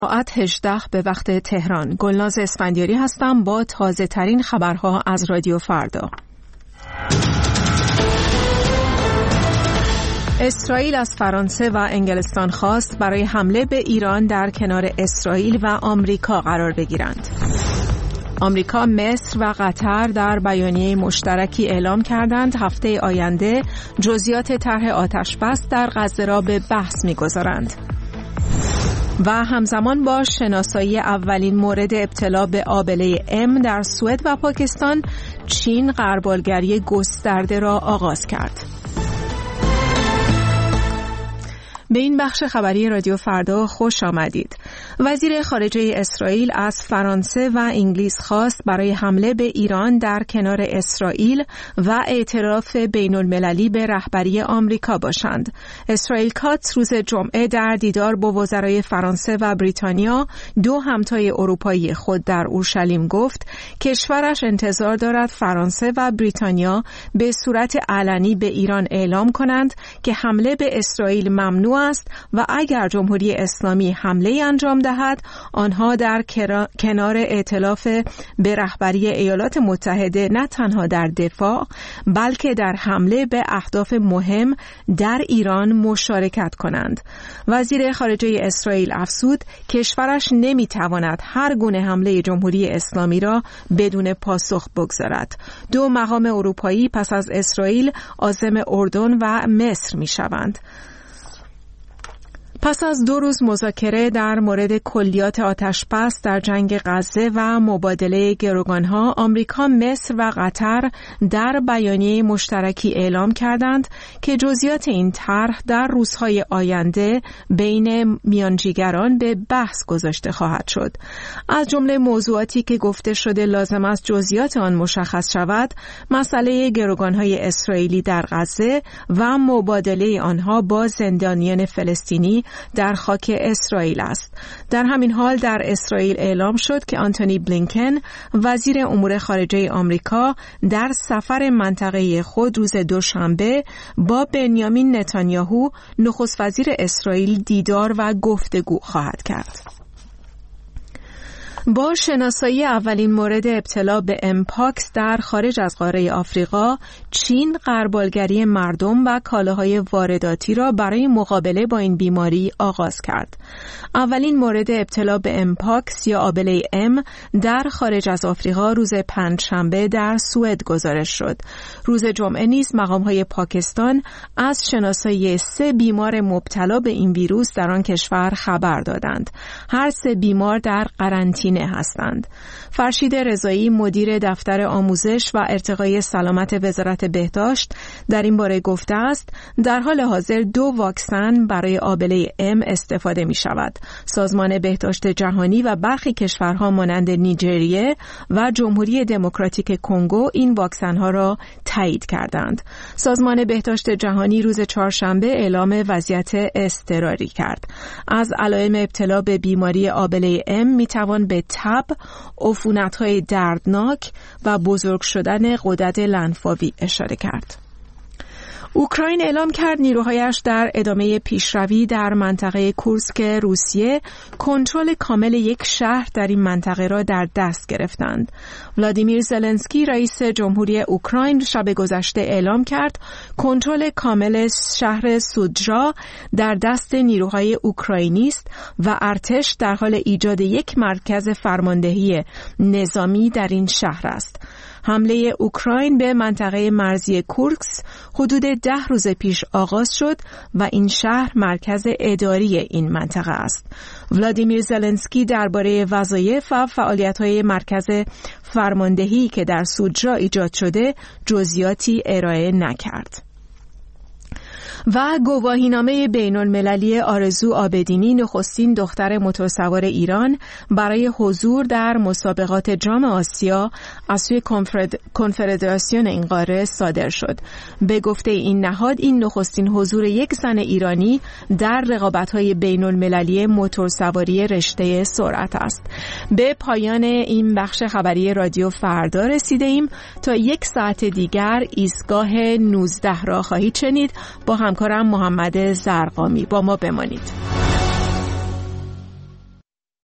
ساعت 18 به وقت تهران. گلناز اسفندیاری هستم با تازه ترین خبرها از رادیو فردا. اسرائیل از فرانسه و انگلستان خواست برای حمله به ایران در کنار اسرائیل و آمریکا قرار بگیرند. آمریکا، مصر و قطر در بیانیه مشترکی اعلام کردند هفته آینده جزئیات طرح آتش‌بس در غزه را به بحث می‌گذارند. و همزمان با شناسایی اولین مورد ابتلا به آبله ام در سوئد و پاکستان، چین غربالگری گسترده را آغاز کرد. به این بخش خبری رادیو فردا خوش آمدید. وزیر خارجه اسرائیل از فرانسه و انگلیس خواست برای حمله به ایران در کنار اسرائیل و اعتراف بین المللی به رهبری آمریکا باشند. اسرائیل کاتس روز جمعه در دیدار با وزرای فرانسه و بریتانیا، دو همتای اروپایی خود در اورشلیم، گفت کشورش انتظار دارد فرانسه و بریتانیا به صورت علنی به ایران اعلام کنند که حمله به اسرائیل ممنوع است و اگر جمهوری اسلامی حمله انجام دهد، آنها در کنار ائتلاف به رهبری ایالات متحده نه تنها در دفاع بلکه در حمله به اهداف مهم در ایران مشارکت کنند. وزیر خارجه اسرائیل افزود کشورش نمیتواند هر گونه حمله جمهوری اسلامی را بدون پاسخ بگذارد. دو مقام اروپایی پس از اسرائیل عازم اردن و مصر میشوند. پس از 2 روز مذاکره در مورد کلیات آتش‌بس در جنگ غزه و مبادله گروگانها، آمریکا، مصر و قطر در بیانیه مشترکی اعلام کردند که جزئیات این طرح در روزهای آینده بین میانجیگران به بحث گذاشته خواهد شد. از جمله موضوعاتی که گفته شده لازم است جزئیات آن مشخص شود، مسئله گروگانهای اسرائیلی در غزه و مبادله آنها با زندانیان فلسطینی در خاک اسرائیل است. در همین حال در اسرائیل اعلام شد که آنتونی بلینکن، وزیر امور خارجه آمریکا، در سفر منطقه‌ای خود روز دوشنبه با بنیامین نتانیاهو، نخست وزیر اسرائیل، دیدار و گفتگو خواهد کرد. با شناسایی اولین مورد ابتلا به امپاکس در خارج از قاره آفریقا، چین غربالگری مردم و کالاهای وارداتی را برای مقابله با این بیماری آغاز کرد. اولین مورد ابتلا به امپاکس یا آبله ام در خارج از آفریقا روز پنجشنبه در سوئد گزارش شد. روز جمعه نیز مقام‌های پاکستان از شناسایی 3 بیمار مبتلا به این ویروس در آن کشور خبر دادند. هر 3 بیمار در قرنطینه هستند. فرشید رضایی، مدیر دفتر آموزش و ارتقای سلامت وزارت بهداشت، در این باره گفته است در حال حاضر 2 واکسن برای آبله ام استفاده می شود. سازمان بهداشت جهانی و برخی کشورها مانند نیجریه و جمهوری دموکراتیک کنگو این واکسن ها را تایید کردند. سازمان بهداشت جهانی روز چهارشنبه اعلام وضعیت اضطراری کرد. از علائم ابتلا به بیماری آبله ام می توان به تب، عفونت‌های دردناک و بزرگ شدن غدد لنفاوی اشاره کرد. اوکراین اعلام کرد نیروهایش در ادامه پیشروی در منطقه کورسک روسیه کنترل کامل یک شهر در این منطقه را در دست گرفتند. ولادیمیر زلنسکی، رئیس جمهوری اوکراین، شب گذشته اعلام کرد کنترل کامل شهر سودژا در دست نیروهای اوکراینی است و ارتش در حال ایجاد یک مرکز فرماندهی نظامی در این شهر است. حمله اوکراین به منطقه مرزی کورسک حدود 10 روز پیش آغاز شد و این شهر مرکز اداری این منطقه است. ولادیمیر زلنسکی درباره وظایف و فعالیت‌های مرکز فرماندهی که در سودژا ایجاد شده جزئیاتی ارائه نکرد. و گواهینامه بین‌المللی آرزو آبدینی، نخستین دختر موتورسوار ایران، برای حضور در مسابقات جام آسیا از سوی کنفدراسیون این قاره صادر شد. به گفته این نهاد، این نخستین حضور یک زن ایرانی در رقابت‌های بین‌المللی موتورسواری رشته سرعت است. به پایان این بخش خبری رادیو فردا رسیده‌ایم. تا 1 ساعت دیگر ایستگاه 19 را خواهید شنید با همکارم محمد زرقامی. با ما بمانید.